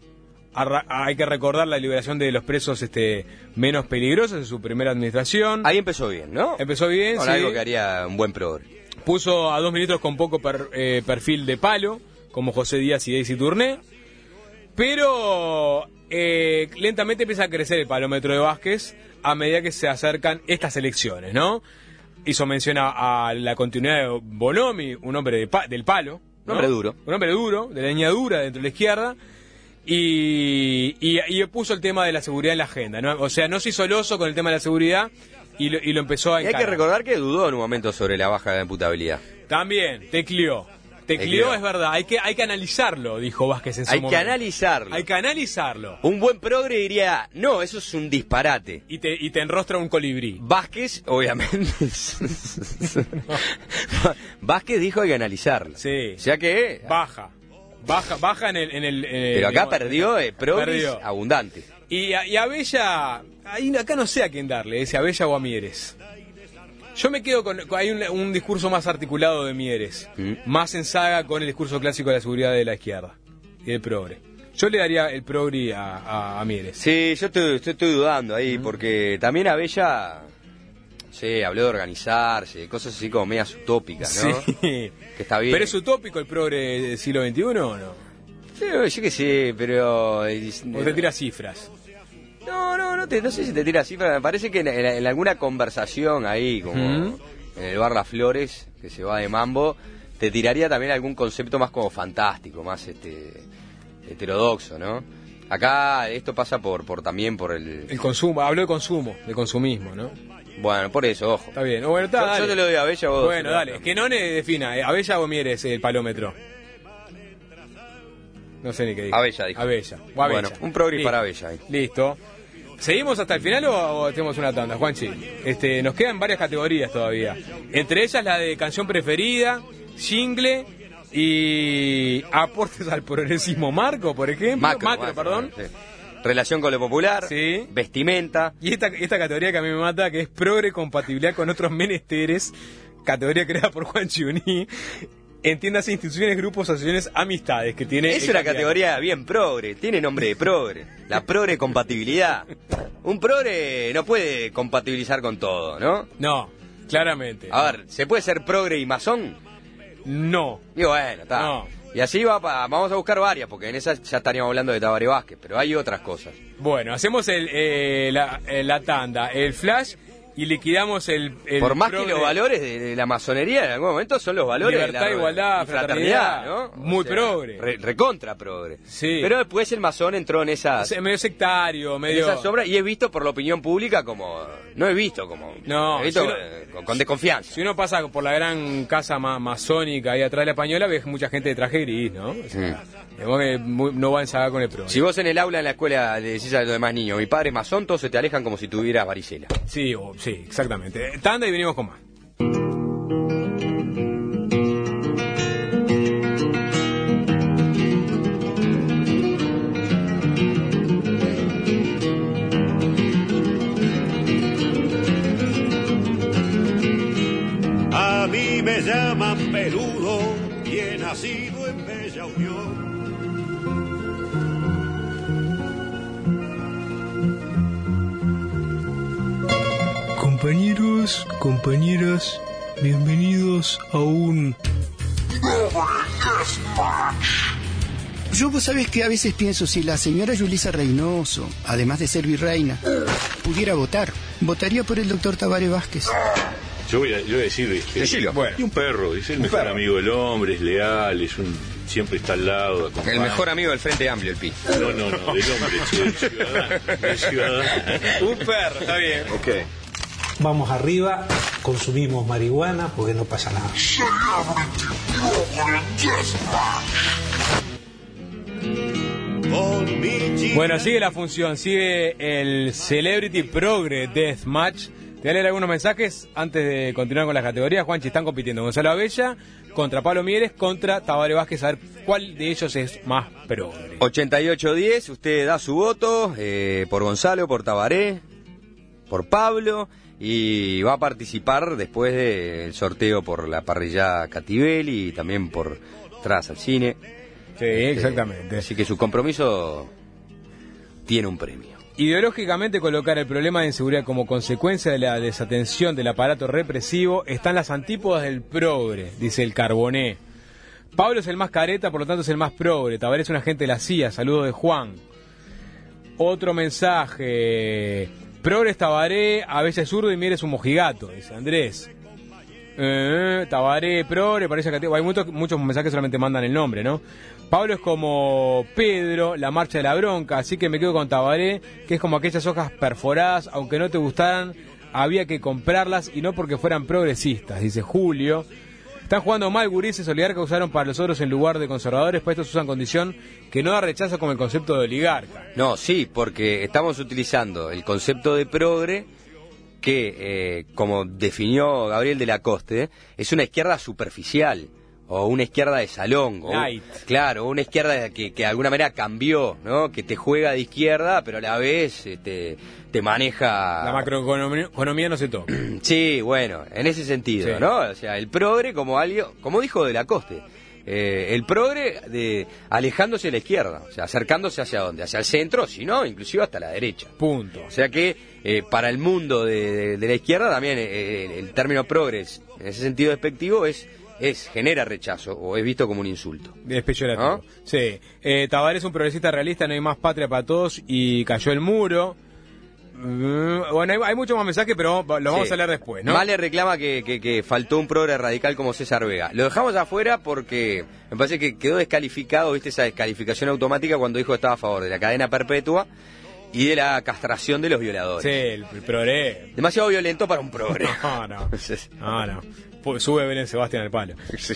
Arra- hay que recordar la liberación de los presos este menos peligrosos en su primera administración. Ahí empezó bien, ¿no? Empezó bien, con sí. Algo que haría un buen progre. Puso a dos ministros con poco per, eh, perfil de palo, como José Díaz y Daisy Tourné. Pero eh, lentamente empieza a crecer el palómetro de Vázquez a medida que se acercan estas elecciones, ¿no? Hizo mención a, a la continuidad de Bonomi, un hombre de pa- del palo, ¿no? Un hombre duro. Un hombre duro, de la línea dura dentro de la izquierda. Y, y, y puso el tema de la seguridad en la agenda, ¿no? O sea, no se hizo loso con el tema de la seguridad y lo, y lo empezó a encarar. Y hay que recordar que dudó en un momento sobre la baja de imputabilidad. También, tecleó. Tecleó, es verdad, hay que, hay que analizarlo, dijo Vázquez en su hay momento. Hay que analizarlo. Hay que analizarlo. Un buen progre diría, no, eso es un disparate. Y te, y te enrostra un colibrí. Vázquez, obviamente. Vázquez dijo hay que analizarlo. Sí. O sea que... Baja. Baja, baja en el... En el, en el Pero acá digamos, perdió eh, progres perdió. abundante. Y a, y a Bella, ahí, acá no sé a quién darle, si a Bella o a Mieres. Yo me quedo con... con hay un, un discurso más articulado de Mieres, ¿Mm? más en saga con el discurso clásico de la seguridad de la izquierda y del progre. Yo le daría el progre a, a, a Mieres. Sí, yo estoy, estoy, estoy dudando ahí, ¿Mm? porque también a Bella... Sí, habló de organizarse, cosas así como medias utópicas, ¿no? Sí. Que está bien. ¿Pero es utópico el progre del siglo veintiuno o no? Sí, yo que sé, pero... ¿O te tira cifras? No, no, no, te, no sé si te tira cifras. Me parece que en, en, en alguna conversación ahí, como ¿Mm? en el bar Las Flores, que se va de mambo, te tiraría también algún concepto más como fantástico, más este heterodoxo, ¿no? Acá esto pasa por, por también por el... El consumo, habló de consumo, de consumismo, ¿no? Bueno, por eso, ojo. Está bien. Bueno, está, yo, yo te lo doy a Bella o vos. Bueno, dale. Que no le defina. ¿A Bella o Mieres el palómetro? No sé ni qué dijo. A Bella, dijo. A Bella. O a bueno, Bella. un progre para Bella. Ahí. Listo. ¿Seguimos hasta el final o, o hacemos una tanda, Juanchi? Este, nos quedan varias categorías todavía. Entre ellas la de canción preferida, jingle y aportes al progresismo Marco, por ejemplo. Macro, Macro, macro perdón. Sí. Relación con lo popular, sí. Vestimenta. Y esta, esta categoría que a mí me mata, que es progre compatibilidad con otros menesteres, categoría creada por Juan Chiuní, entiéndase instituciones, grupos, asociaciones, amistades, que tiene... Es una categoría bien progre, tiene nombre de progre, la progre compatibilidad. Un progre no puede compatibilizar con todo, ¿no? No, claramente. A ver, ¿se puede ser progre y masón? No. Y bueno, está. No. Y así va, pa, vamos a buscar varias, porque en esas ya estaríamos hablando de Tabaré Vázquez, pero hay otras cosas. Bueno, hacemos el, eh, la, eh, la tanda, el flash y liquidamos el, el por más progre, que los valores de, de la masonería en algún momento son los valores libertad, de la igualdad, fraternidad, ¿no? Muy o sea, progre. Re, recontra progre. Sí. Pero después el masón entró en esa... O sea, medio sectario, medio... En esa sombra, y es visto por la opinión pública como... No he visto como... No, he visto si uno, eh, con, con desconfianza. Si uno pasa por la gran casa ma masónica ahí atrás de la Española, ves mucha gente de traje gris, ¿no? O sea, mm. que muy, no va a ensagar con el progre. Si vos en el aula, en la escuela, le decís a los demás niños, mi padre es masón, todos se te alejan como si tuvieras varicela. Sí, oh, sí, exactamente. Tanda y venimos con más. A mí me llaman peludo y he nacido en Bella Unión. Compañeros, compañeras, bienvenidos a un... Yo vos sabés que a veces pienso si la señora Yulisa Reynoso, además de ser virreina, pudiera votar, votaría por el doctor Tabaré Vázquez. Yo voy a, yo voy a decir, este, Decilo. Bueno. Y un perro, es el un mejor perro. amigo del hombre, es leal, es un siempre está al lado. El mejor amigo del Frente Amplio, el Pi. No, no, no, del hombre, del ciudadano, del ciudadano. Un perro, está bien. Ok. Vamos arriba, consumimos marihuana porque no pasa nada. Bueno, sigue la función, sigue el Celebrity Progre Deathmatch. Te voy a leer algunos mensajes antes de continuar con las categorías. Juanchi, están compitiendo Gonzalo Abella contra Pablo Mieres, contra Tabaré Vázquez, a ver cuál de ellos es más progre. ochenta y ocho diez, usted da su voto eh, por Gonzalo, por Tabaré, por Pablo, y va a participar después del sorteo por la parrilla Cativelli y también por Tras al Cine. Sí, este, exactamente. Así que su compromiso tiene un premio. Ideológicamente, colocar el problema de inseguridad como consecuencia de la desatención del aparato represivo están las antípodas del progre, dice el Carboné. Pablo es el más careta, por lo tanto es el más progre. Tabaré es un agente de la C I A, saludos de Juan. Otro mensaje: progre es Tabaré, Abella es zurdo y Mieres es un mojigato, dice Andrés. Eh, Tabaré, progre, parece que hay muchos, muchos mensajes que solamente mandan el nombre, ¿no? Pablo es como Pedro, la marcha de la bronca, así que me quedo con Tabaré, que es como aquellas hojas perforadas, aunque no te gustaran, había que comprarlas y no porque fueran progresistas, dice Julio. Están jugando mal gurises, oligarca usaron para los otros en lugar de conservadores, pues estos usan condición que no da rechazo como el concepto de oligarca. No, sí, porque estamos utilizando el concepto de progre que, eh, como definió Gabriel de la Coste, es una izquierda superficial. O una izquierda de salón, o, claro, una izquierda que, que de alguna manera cambió, ¿no? Que te juega de izquierda, pero a la vez te, te maneja... La macroeconomía no se toca. Sí, bueno, en ese sentido, sí. ¿No? O sea, el progre como algo, como dijo de la Coste, eh, el progre de alejándose de la izquierda, o sea, acercándose hacia dónde, hacia el centro, si no, inclusive hasta la derecha. Punto. O sea que eh, para el mundo de, de, de la izquierda también eh, el, el término progres, en ese sentido despectivo, es... es genera rechazo o es visto como un insulto. Es peyorativo. ¿No? Sí. Eh, Tabaré es un progresista realista, no hay más patria para todos y cayó el muro. Mm, bueno, hay, hay muchos más mensajes, pero lo vamos sí. a leer después, ¿no? Male reclama que, que, que faltó un progre radical como César Vega. Lo dejamos afuera porque me parece que quedó descalificado, ¿viste? Esa descalificación automática cuando dijo que estaba a favor de la cadena perpetua y de la castración de los violadores. Sí, el, el progre. Demasiado violento para un progre. No, no. No, no. Sube Belén Sebastián al palo. Sí.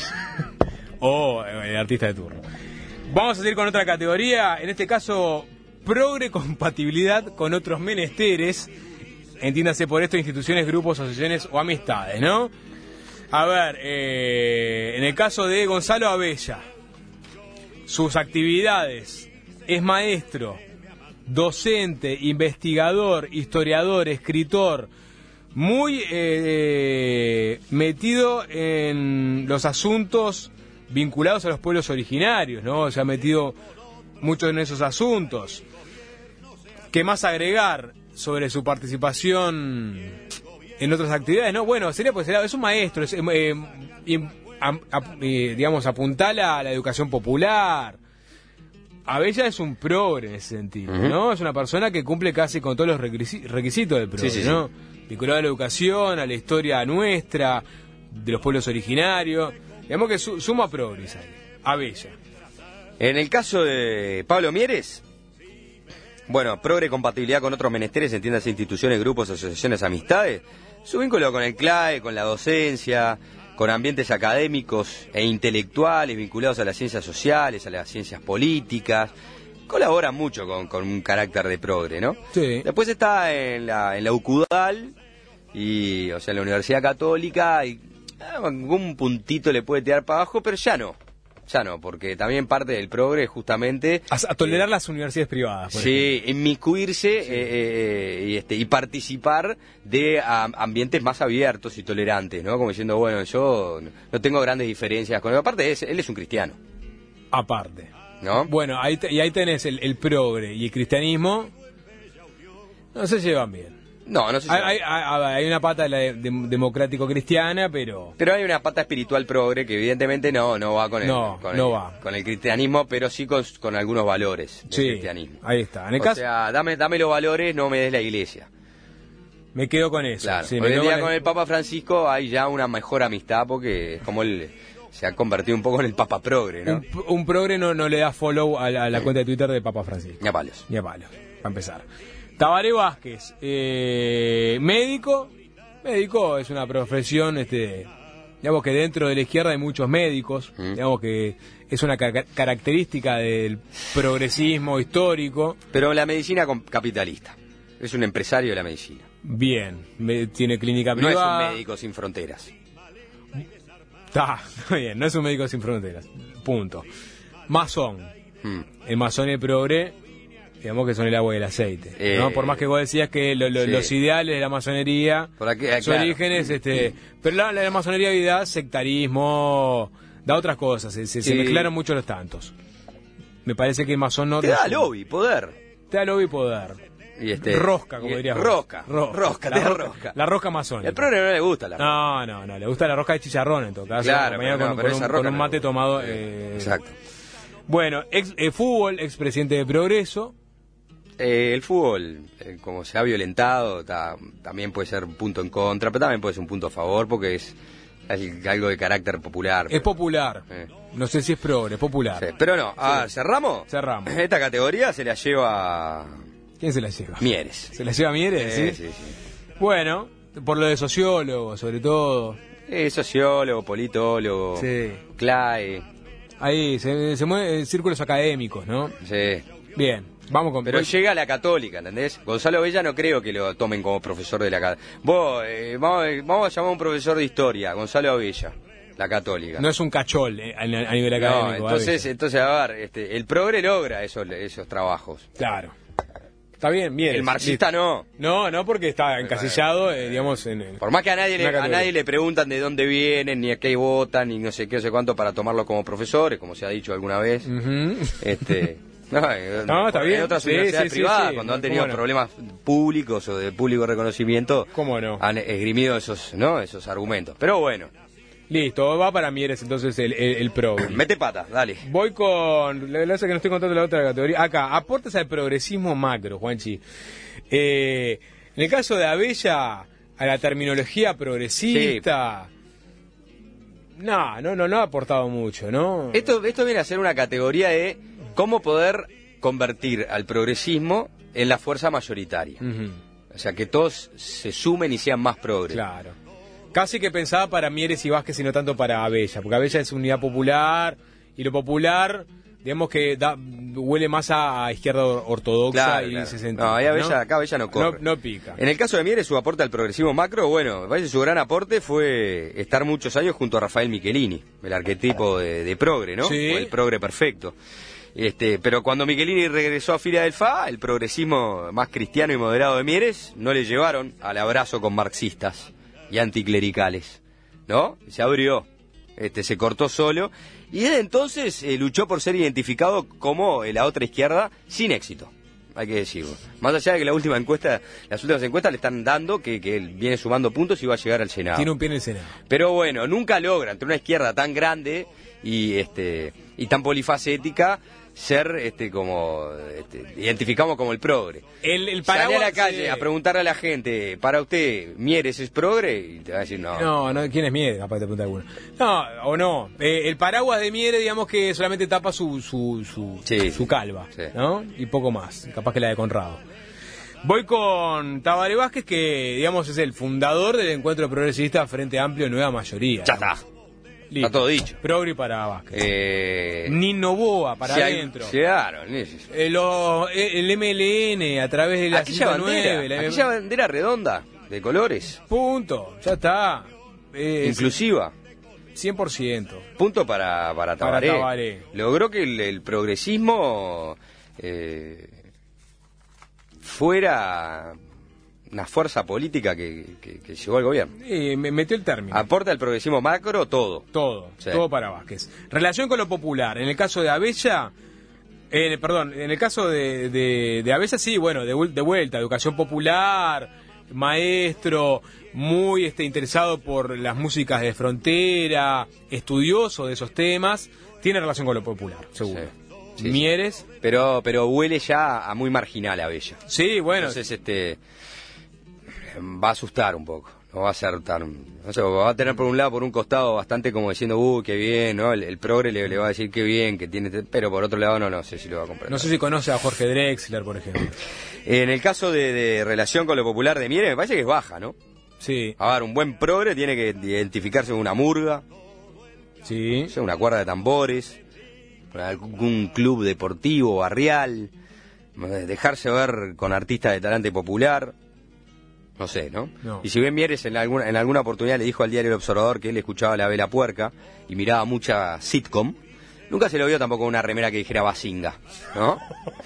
O el artista de turno. Vamos a seguir con otra categoría. En este caso, progre compatibilidad con otros menesteres. Entiéndase por esto instituciones, grupos, asociaciones o amistades, ¿no? A ver, eh, en el caso de Gonzalo Abella, sus actividades: es maestro, docente, investigador, historiador, escritor, muy eh, metido en los asuntos vinculados a los pueblos originarios, ¿no? Se ha metido mucho en esos asuntos. ¿Qué más agregar sobre su participación en otras actividades? No, bueno, sería pues es un maestro, es, eh, eh, a, a, eh, digamos, apuntala a la educación popular. Abella es un progre en ese sentido, uh-huh. ¿no? Es una persona que cumple casi con todos los requisitos del progre, sí, sí, ¿no? Sí. vinculado a la educación, a la historia nuestra, de los pueblos originarios. Digamos que su, suma progres ahí, Abella. En el caso de Pablo Mieres, bueno, progre compatibilidad con otros menesteres, entiéndase instituciones, grupos, asociaciones, amistades, su vínculo con el C L A E, con la docencia, con ambientes académicos e intelectuales vinculados a las ciencias sociales, a las ciencias políticas, colabora mucho con, con un carácter de progre, ¿no? Sí. Después está en la, en la UCUDAL, y, o sea, en la Universidad Católica, y algún puntito le puede tirar para abajo, pero ya no. Ya no, porque también parte del progre justamente... A, a tolerar eh, las universidades privadas. Por sí, ejemplo. inmiscuirse sí. Eh, eh, y, este, y participar de a, ambientes más abiertos y tolerantes, ¿no? Como diciendo, bueno, yo no tengo grandes diferencias con él. Aparte, es, él es un cristiano. Aparte. ¿No? Bueno, ahí te, y ahí tenés el, el progre y el cristianismo, no se llevan bien. No, no sé si hay, hay, hay una pata de la de, de, democrático-cristiana, pero... Pero hay una pata espiritual progre que evidentemente no no va con el, no, con, no el va. con el cristianismo, pero sí con, con algunos valores del sí, cristianismo. Ahí está. En el o caso... sea, dame, dame los valores, no me des la iglesia. Me quedo con eso. Claro. Sí, Hoy en día con el... con el Papa Francisco hay ya una mejor amistad porque es como él se ha convertido un poco en el Papa progre, ¿no? Un, un progre no, no le da follow a la, a la cuenta de Twitter de Papa Francisco. Ni a palos. Ni a palos, para empezar. Tabaré Vázquez, eh, médico, médico es una profesión, este, digamos que dentro de la izquierda hay muchos médicos, mm. digamos que es una ca- característica del progresismo histórico. Pero la medicina capitalista, es un empresario de la medicina. Bien, me, tiene clínica privada. No es un médico sin fronteras. Está, bien, no es un médico sin fronteras, punto. Masón, mm. el masón y el progre... digamos que son el agua y el aceite, eh, ¿no? Por más que vos decías que lo, lo, sí. los ideales de la masonería, aquí, sus claro. orígenes, este, pero la, la masonería hoy da sectarismo, da otras cosas, se, se, sí. se mezclaron mucho los tantos. Me parece que el masón no... Te da lobby, poder. Te da lobby y poder. Y este, rosca, como dirías. Rosca, Ro- rosca, la, te da rosca, rosca. La rosca masónica. El progre no le gusta la rosca. No, no, no, le gusta la rosca de chicharrón en todo caso. Claro, pero con, no, con, pero con, esa un, rosca con un mate no tomado... Eh, exacto. Bueno, ex, eh, fútbol, expresidente de Progreso. Eh, el fútbol, eh, como se ha violentado, ta, también puede ser un punto en contra, pero también puede ser un punto a favor porque es, es algo de carácter popular. Es pero, popular. Eh. No sé si es progre, es popular. Sí, pero no, ah, sí. ¿cerramos? Cerramos. Esta categoría se la lleva... ¿Quién se la lleva? Mieres. ¿Se la lleva Mieres? Sí, sí, sí, sí. Bueno, por lo de sociólogo, sobre todo. Eh, sociólogo, politólogo, sí. C L A E. Ahí, se, se mueven círculos académicos, ¿no? Sí. Bien. Vamos con... Pero llega a la Católica, ¿entendés? Gonzalo Abella no creo que lo tomen como profesor de la Católica. Vos, eh, vamos, vamos a llamar a un profesor de historia, Gonzalo Abella, la Católica. No es un cachol eh, a, a nivel académico. No, entonces, entonces a ver, este, el progre logra esos, esos trabajos. Claro. Está bien, bien. El marxista no. No, no, porque está encasillado, eh, digamos, en, en... Por más que a nadie, le, a nadie le preguntan de dónde vienen, ni a qué votan, ni no sé qué, no sé cuánto, para tomarlo como profesores, como se ha dicho alguna vez. Uh-huh. Este... No, no, está bien. En otras sí, universidades sí, privadas, sí, sí. cuando han tenido no? problemas públicos o de público reconocimiento, ¿cómo no? Han esgrimido esos, ¿no? esos argumentos. Pero bueno. Listo, va para Mieres entonces el, el, el pro. Mete pata, dale. Voy con... La verdad es que no estoy contando la otra categoría. Acá, aportes al progresismo macro, Juanchi. Eh, en el caso de Abella, a la terminología progresista... Sí. No, no, no, no ha aportado mucho, ¿no? Esto, esto viene a ser una categoría de cómo poder convertir al progresismo en la fuerza mayoritaria. Uh-huh. O sea, que todos se sumen y sean más progres. Claro. Casi que pensaba para Mieres y Vázquez y no tanto para Abella, porque Abella es unidad popular y lo popular, digamos que da, huele más a, a izquierda ortodoxa claro, y claro. ese sentido. No, ahí Abella, ¿no? acá Abella no corre. No, no pica. En el caso de Mieres, su aporte al progresismo macro, bueno, me parece su gran aporte fue estar muchos años junto a Rafael Michelini, el arquetipo de, de progre, ¿no? Sí. O el progre perfecto. Este, pero cuando Michelini regresó a fila del F A, el progresismo más cristiano y moderado de Mieres no le llevaron al abrazo con marxistas y anticlericales, ¿no? Se abrió, este, se cortó solo y desde entonces eh, luchó por ser identificado como eh, la otra izquierda sin éxito, hay que decirlo. Más allá de que la última encuesta, las últimas encuestas le están dando que, que él viene sumando puntos y va a llegar al Senado. Tiene un pie en el Senado. Pero bueno, nunca logra, entre una izquierda tan grande y este y tan polifacética, ser este como este, identificamos como el progre. El, el Salí paraguas, a la calle eh, a preguntarle a la gente, para usted, Mieres es progre, y te va a decir no. No, no, ¿quién es Mieres? Capaz te pregunta alguno. No, o no. Eh, el paraguas de Mieres, digamos que solamente tapa su su su, Sí, su calva, sí. ¿no? Y poco más, capaz que la de Conrado. Voy con Tabaré Vázquez, que digamos es el fundador del encuentro progresista Frente Amplio Nueva Mayoría. Ya está. Listo. Está todo dicho. Progre para Vázquez. Eh, Nino Boa para si hay- adentro. Llegaron. es- Eh, lo- eh, el M L N a través de la Aquella cinta nueve, bandera, la- aquella bandera redonda, de colores, Punto, ya está. Eh, inclusiva. cien por ciento. Punto para, para Tabaré. Para Tabaré. Logró que el, el progresismo eh, fuera una fuerza política que, que, que llegó al gobierno. Eh, me metió el término. Aporta el progresismo macro todo. Todo, Sí. todo para Vázquez. Relación con lo popular. En el caso de Abella, eh, perdón, en el caso de, de, de Abella sí, bueno, de, vuel- de vuelta, educación popular, maestro, muy este, interesado por las músicas de frontera, estudioso de esos temas, tiene relación con lo popular, seguro. Sí. Sí, Mieres, Pero, pero huele ya a muy marginal a Bella. sí, bueno, Entonces, este, va a asustar un poco. No va a ser tan, no sé, va a tener por un lado, por un costado, bastante como diciendo, uy, qué bien, ¿no? El, el progre le, le va a decir qué bien, que tiene, pero por otro lado, no, no sé si lo va a comprar. no sé si conoce a Jorge Drexler, por ejemplo. En el caso de, de relación con lo popular de Mieres, me parece que es baja, ¿no? Sí, A ver, un buen progre tiene que identificarse con una murga, sí. no sé, una cuerda de tambores, con algún club deportivo, barrial, dejarse ver con artistas de talante popular, no sé, ¿no? No. Y si bien Mieres en alguna, en alguna oportunidad le dijo al diario El Observador que él escuchaba La Vela Puerca y miraba mucha sitcom, nunca se lo vio tampoco una remera que dijera Bazinga, ¿no?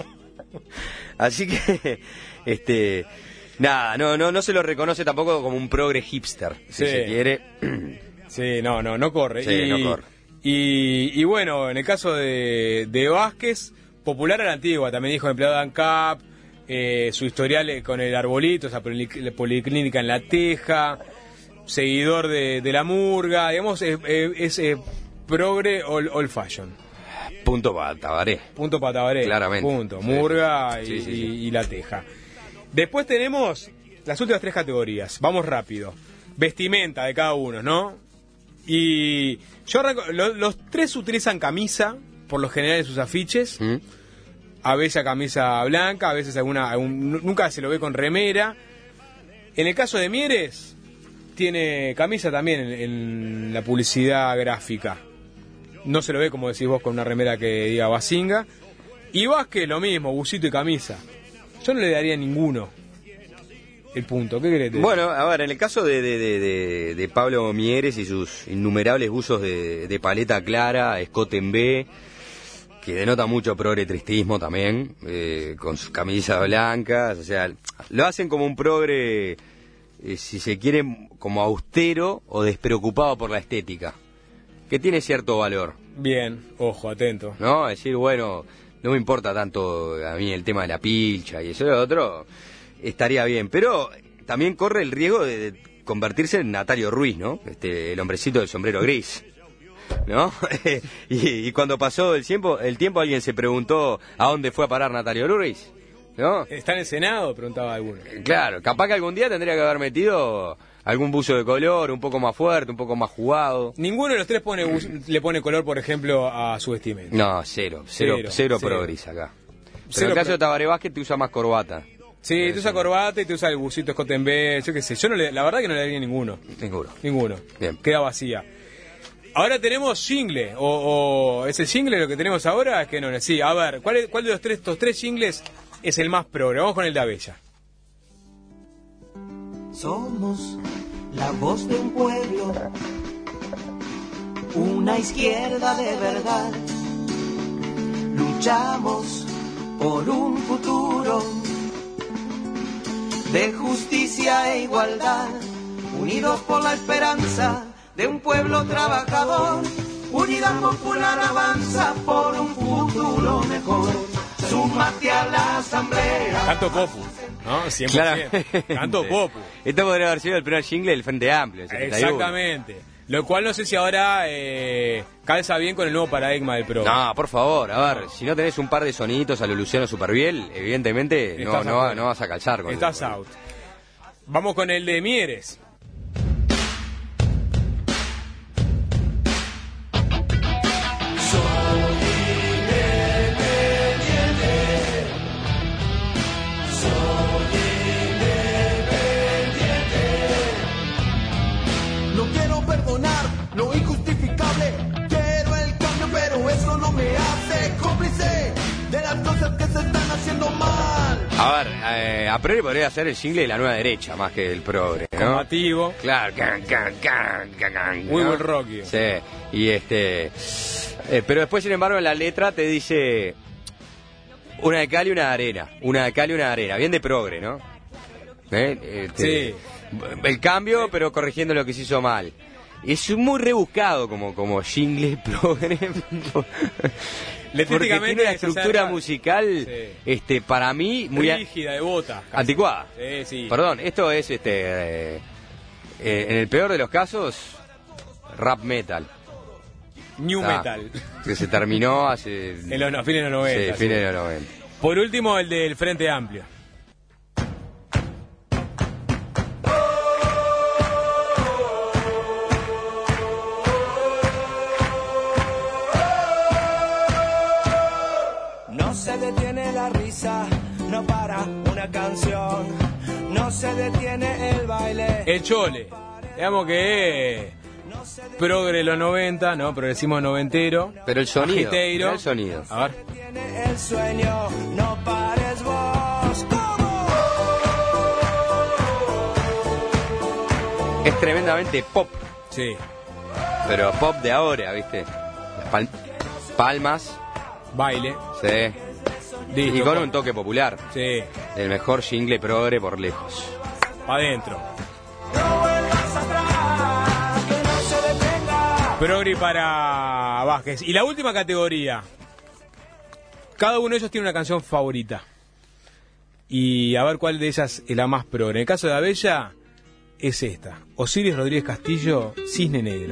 Así que, este, nada, no, no, no se lo reconoce tampoco como un progre hipster, si Sí. se quiere. Sí, no, no, no corre. Sí, y, no corre. Y, y bueno, en el caso de, de Vázquez, popular a la antigua, también dijo empleado de ANCAP, eh, su historial eh, con el arbolito, esa poli- policlínica en La Teja, seguidor de, de la murga, digamos, es, es, es, eh, progre old, old fashion. Punto para Tabaré. Punto para Tabaré. Claramente. Punto. Sí. Murga y, Sí, sí, sí. y- y La Teja. Después tenemos las últimas tres categorías. Vamos rápido. Vestimenta de cada uno, ¿no? Y yo arranco- lo- los tres utilizan camisa, por lo general en sus afiches. ¿Mm? A veces camisa blanca, a veces alguna, algún- nunca se lo ve con remera. En el caso de Mieres, tiene camisa también en, en la publicidad gráfica. No se lo ve, como decís vos, con una remera que diga Bazinga. Y Vázquez, lo mismo, busito y camisa. Yo no le daría a ninguno el punto. ¿Qué crees? Bueno, a ver, en el caso de, de, de, de- de Pablo Mieres y sus innumerables usos de, de paleta clara, escote en B, que denota mucho progre tristismo también, eh, con sus camisas blancas, o sea, lo hacen como un progre, eh, si se quiere, como austero o despreocupado por la estética, que tiene cierto valor, Bien, ojo, atento. ¿no? Es decir, bueno, no me importa tanto a mí el tema de la pilcha y eso y lo otro, estaría bien, pero también corre el riesgo de, de convertirse en Natalio Ruiz, ¿no? Este, el hombrecito del sombrero gris, ¿no? y, y cuando pasó el tiempo, el tiempo alguien se preguntó a dónde fue a parar Natalio Ruiz, ¿no? ¿Está en el Senado? Preguntaba alguno. Claro, capaz que algún día tendría que haber metido algún buzo de color, un poco más fuerte, un poco más jugado. Ninguno de los tres pone bus- le pone color, por ejemplo, a su vestimenta. No, cero, cero, Cero, cero, cero. progris acá. Pero Cero en el caso pro- de Tabaré Vázquez te usa más corbata. Sí, te usa corbata y te usa el busito escote en B, yo qué sé. Yo no le, la verdad que no le daría ninguno. Seguro. Ninguno. Bien. Queda vacía. Ahora tenemos jingle, o, o ¿es el jingle lo que tenemos ahora? Es que no, sí, a ver, ¿cuál, es- cuál de los tres, estos tres jingles es el más progre? Vamos con el de Abella. Somos la voz de un pueblo, una izquierda de verdad. Luchamos por un futuro de justicia e igualdad, unidos por la esperanza de un pueblo trabajador. Unidad Popular avanza por un futuro mejor. Súmate a la asamblea. Canto Popu, ¿no? cien por ciento. Canto Popu. Esto podría haber sido el primer jingle del Frente Amplio. el setenta y uno. Exactamente. Lo cual no sé si ahora eh, calza bien con el nuevo paradigma del progre. No, por favor, a ver, si no tenés un par de soniditos a lo Luciano Superbiel, evidentemente no, no, no vas a calzar con Estás eso. out. Vamos con el de Mieres. Lo injustificable, quiero el cambio, pero eso no me hace cómplice de las cosas que se están haciendo mal. A ver, eh, a priori podría ser el jingle de la nueva derecha más que el progre, ¿no? Combativo. Claro, can, can, can, can, can, Muy ¿no? buen rocky. Sí, y este... eh, pero después, sin embargo, en la letra te dice una de cal y una de arena, una de cal y una de arena, bien de progre, ¿no? ¿Eh? Este, Sí. El cambio, pero corrigiendo lo que se hizo mal. Es muy rebuscado como, como jingle progre. Porque tiene una estructura musical, sí. este, para mí, muy rígida, devota. Casi. Anticuada. Sí, sí. Perdón, esto es, este, eh, eh, en el peor de los casos, rap metal. New ah, metal. Que se terminó hace... En los no, fines de los noventa. Sí, fines de los noventa. Por último, el del Frente Amplio. No se detiene la risa, no para una canción, no se detiene el baile. El Chole, digamos que progre los noventa, ¿no? Progresismo noventero. Pero el sonido, agiteiro. el sonido. A ver. El sueño, no pares vos. ¿Cómo? Es tremendamente pop. Sí. Pero pop de ahora, ¿viste? Las pal- palmas. Baile. Sí. Listo, y con un toque popular. Sí. El mejor jingle progre por lejos. Pa' adentro. Progre para Vázquez. Y la última categoría. Cada uno de ellos tiene una canción favorita. Y a ver cuál de ellas es la más progre. En el caso de Abella, es esta. Osiris Rodríguez Castillo, Cisne Negro.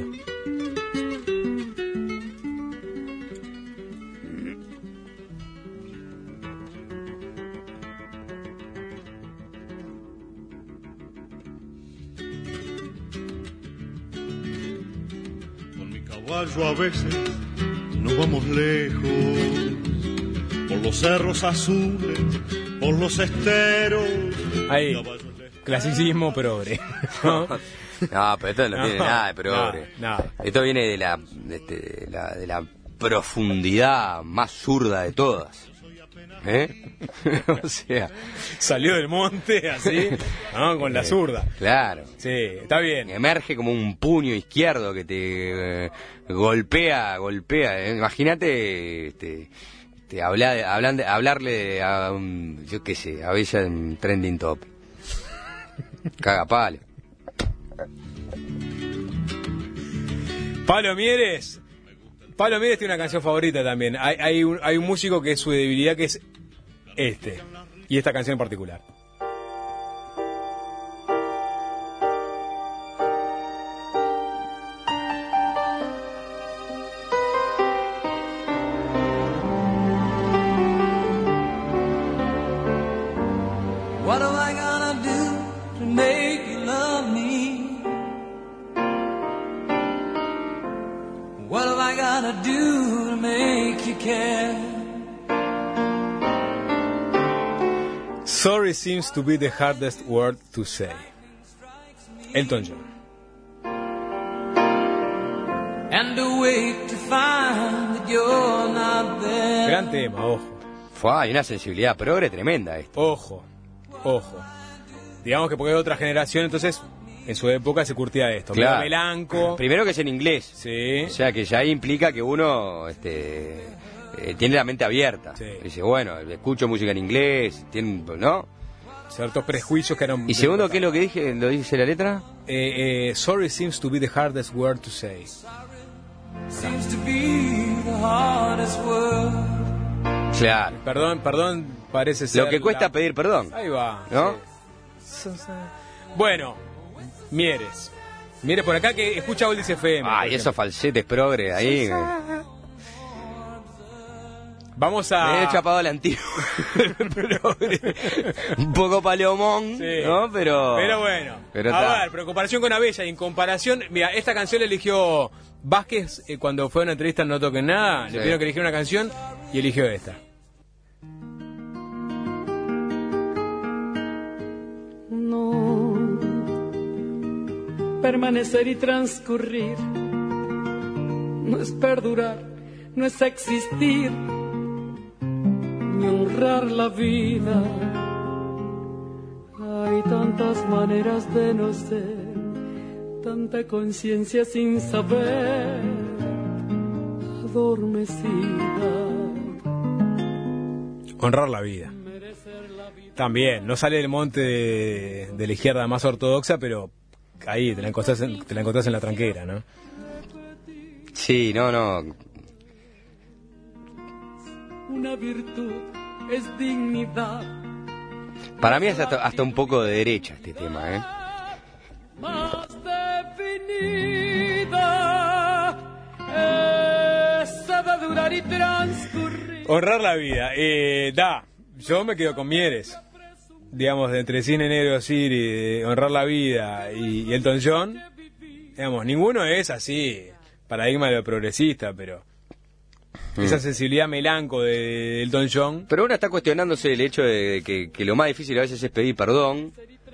A veces nos vamos lejos, por los cerros azules, por los esteros. Ahí, clasicismo progre. ¿No? No, pero esto no, no tiene nada de progre. No, no. Esto viene de la, de, este, de la de la profundidad más zurda de todas. ¿Eh? O sea, salió del monte así, ¿no? Con la zurda. Claro. Sí, está bien. Emerge como un puño izquierdo que te eh, golpea, golpea. ¿eh? Imagínate, este, te habla, de, hablan de, hablarle a un, yo qué sé, a Bella en Trending Top. Caga palo. Pablo Mieres. Pablo Mieres tiene una canción favorita también. Hay, hay, un, hay un músico que es su debilidad, que es este. Y esta canción en particular. What am I gonna do to make you love me? What am I gonna do to make you care? Sorry seems to be the hardest word to say. Elton John. And awake to find that you're not there. Gran tema, ojo. Fue, hay una sensibilidad progre tremenda esto. Ojo, ojo. Digamos que porque es otra generación, entonces en su época se curtía esto. Claro. Melanco. Primero que es en inglés. Sí. O sea que ya implica que uno este, eh, tiene la mente abierta. Sí. Dice, bueno, escucho música en inglés, tiene, ¿no? Ciertos prejuicios que eran... ¿Y segundo qué es lo que dije, lo dice la letra? Eh, eh, sorry seems to be the hardest word to say. Seems to be the hardest word. Claro. Perdón, perdón, parece ser... Lo que cuesta la... pedir perdón. Ahí va. ¿No? Sí. Bueno, Mieres. Mire por acá que escucha Oldies F M. Ay, esos falsetes progre ahí. Vamos a... Me he chapado el antiguo. Un poco paleomón, sí. ¿no? Pero... Pero bueno. Pero a está. ver, pero en comparación con Abella y en comparación... Mira, esta canción la eligió Vázquez eh, cuando fue a una entrevista en No Toquen Nada. Le Sí. pidieron que eligiera una canción y eligió esta. No, permanecer y transcurrir no es perdurar, no es existir, ni honrar la vida. Hay tantas maneras de no ser, tanta conciencia sin saber, adormecida. Honrar la vida. También, no sale del monte de, de la izquierda más ortodoxa, pero ahí te la encontrás en, te la encontrás en la tranquera, ¿no? Sí, no, no. Una virtud es dignidad. Para mí es hasta, hasta un poco de derecha este tema, ¿eh? Más definida, esa de durar y transcurrir. Honrar la vida. Eh, da, yo me quedo con Mieres. Digamos, de entre Cine Negro City, Honrar la Vida y, y Elton John. Digamos, ninguno es así, paradigma de lo progresista, pero... Mm. Esa sensibilidad melanco de, de Elton John. Pero uno está cuestionándose el hecho de, de que, que lo más difícil a veces es pedir perdón.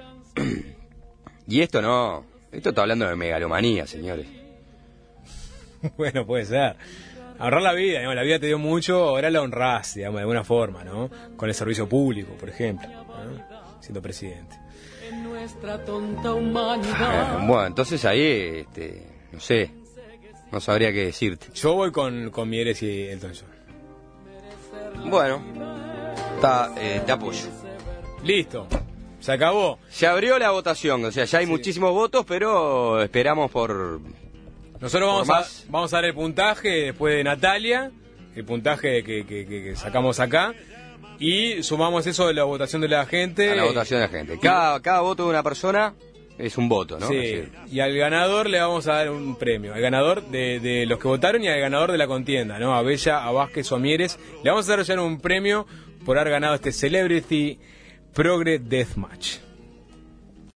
Y esto no. Esto está hablando de megalomanía, señores. Bueno, puede ser. Honrar la vida, digamos, la vida te dio mucho, ahora la honrás, digamos, de alguna forma, ¿no? Con el servicio público, por ejemplo, ¿no? Siendo presidente. En nuestra tonta humanidad. Bueno, entonces ahí, este, no sé, no sabría qué decirte. Yo voy con, con Mieres y Elton John. Bueno, está, eh, te apoyo. Listo, se acabó. Se abrió la votación, o sea, ya hay sí. muchísimos votos, pero esperamos por... Nosotros vamos a, vamos a dar el puntaje después de Natalia, el puntaje que, que, que, que sacamos acá, y sumamos eso de la votación de la gente. A la votación de la gente. Cada, cada voto de una persona es un voto, ¿no? Sí, y al ganador le vamos a dar un premio. Al ganador de, de los que votaron y al ganador de la contienda, ¿no? A Bella, a Vázquez o a Mieres. Le vamos a dar ya un premio por haber ganado este Celebrity Progre Deathmatch.